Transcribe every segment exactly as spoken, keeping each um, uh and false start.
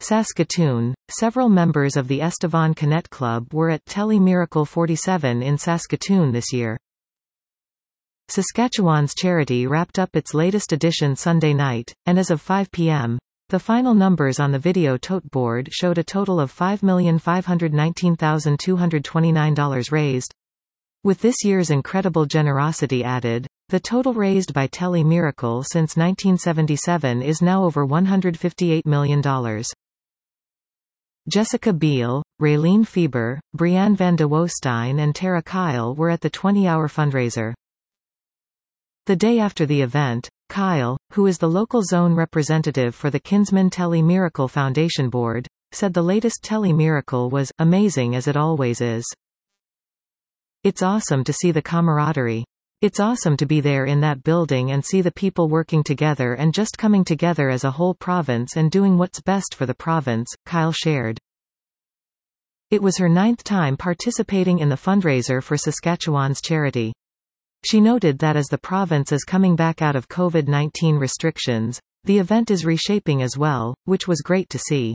Saskatoon. Several members of the Estevan Canet Club were at Tele Miracle forty-seven in Saskatoon this year. Saskatchewan's charity wrapped up its latest edition Sunday night, and as of five p m, the final numbers on the video tote board showed a total of five million five hundred nineteen thousand two hundred twenty-nine dollars raised. With this year's incredible generosity added, the total raised by Tele Miracle since nineteen seventy-seven is now over one hundred fifty-eight million dollars. Jessica Biel, Raylene Fieber, Brianne van de Woestijn and Tara Kyle were at the twenty hour fundraiser. The day after the event, Kyle, who is the local zone representative for the Kinsman Tele Miracle Foundation Board, said the latest Tele Miracle was amazing as it always is. It's awesome to see the camaraderie. It's awesome to be there in that building and see the people working together and just coming together as a whole province and doing what's best for the province, Kyle shared. It was her ninth time participating in the fundraiser for Saskatchewan's charity. She noted that as the province is coming back out of COVID nineteen restrictions, the event is reshaping as well, which was great to see.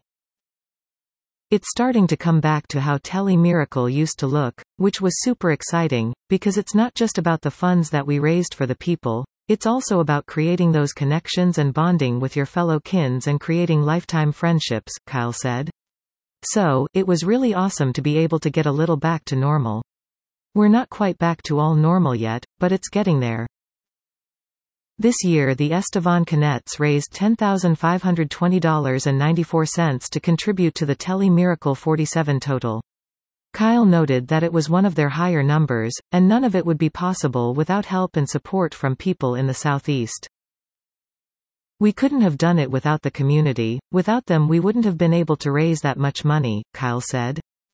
It's starting to come back to how Tele Miracle used to look, which was super exciting, because it's not just about the funds that we raised for the people, it's also about creating those connections and bonding with your fellow kins and creating lifetime friendships, Kyle said. So, it was really awesome to be able to get a little back to normal. We're not quite back to all normal yet, but it's getting there. This year the Estevan Canets raised ten thousand five hundred twenty dollars and ninety-four cents to contribute to the Tele Miracle forty-seven total. Kyle noted that it was one of their higher numbers, and none of it would be possible without help and support from people in the Southeast. We couldn't have done it without the community, without them we wouldn't have been able to raise that much money, Kyle said.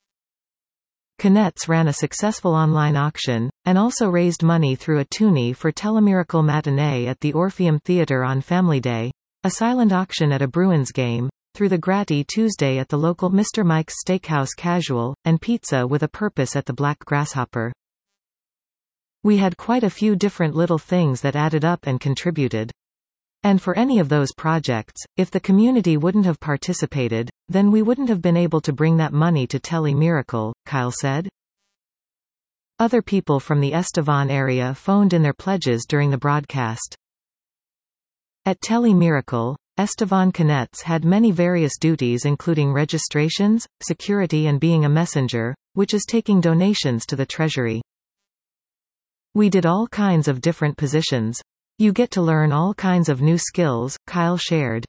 Canets ran a successful online auction, and also raised money through a toonie for Telemiracle Matinee at the Orpheum Theatre on Family Day, a silent auction at a Bruins game, through the Gratty Tuesday at the local Mister Mike's Steakhouse Casual, and Pizza with a Purpose at the Black Grasshopper. We had quite a few different little things that added up and contributed. And for any of those projects, if the community wouldn't have participated, then we wouldn't have been able to bring that money to Tele Miracle, Kyle said. Other people from the Estevan area phoned in their pledges during the broadcast. At Tele Miracle, Estevan Canets had many various duties including registrations, security and being a messenger, which is taking donations to the treasury. We did all kinds of different positions. You get to learn all kinds of new skills, Kyle shared.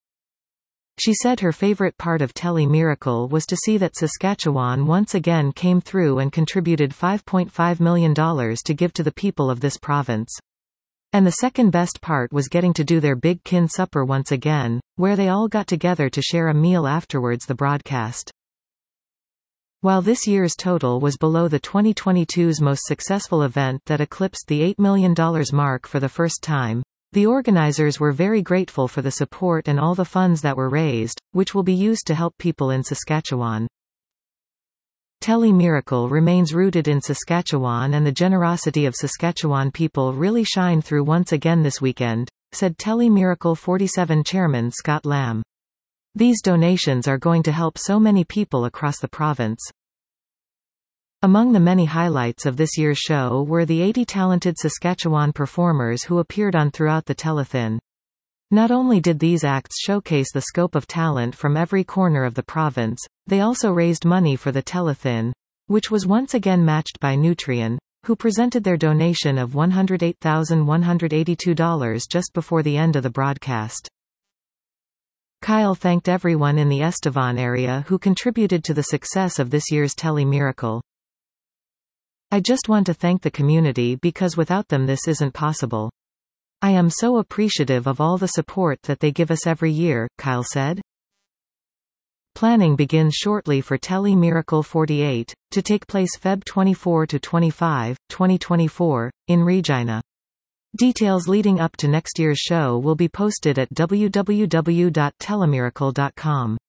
She said her favorite part of Tele Miracle was to see that Saskatchewan once again came through and contributed five point five million dollars to give to the people of this province. And the second best part was getting to do their big kin supper once again, where they all got together to share a meal afterwards the broadcast. While this year's total was below the twenty twenty-two's most successful event that eclipsed the eight million dollars mark for the first time, the organizers were very grateful for the support and all the funds that were raised, which will be used to help people in Saskatchewan. Tele Miracle remains rooted in Saskatchewan and the generosity of Saskatchewan people really shine through once again this weekend, said Tele Miracle forty-seven chairman Scott Lamb. These donations are going to help so many people across the province. Among the many highlights of this year's show were the eighty talented Saskatchewan performers who appeared on throughout the telethon. Not only did these acts showcase the scope of talent from every corner of the province, they also raised money for the telethon, which was once again matched by Nutrien, who presented their donation of one hundred eight thousand one hundred eighty-two dollars just before the end of the broadcast. Kyle thanked everyone in the Estevan area who contributed to the success of this year's Tele Miracle. I just want to thank the community because without them this isn't possible. I am so appreciative of all the support that they give us every year, Kyle said. Planning begins shortly for Tele Miracle forty-eight, to take place February twenty-fourth to twenty-fifth, twenty twenty-four, in Regina. Details leading up to next year's show will be posted at w w w dot telemiracle dot com.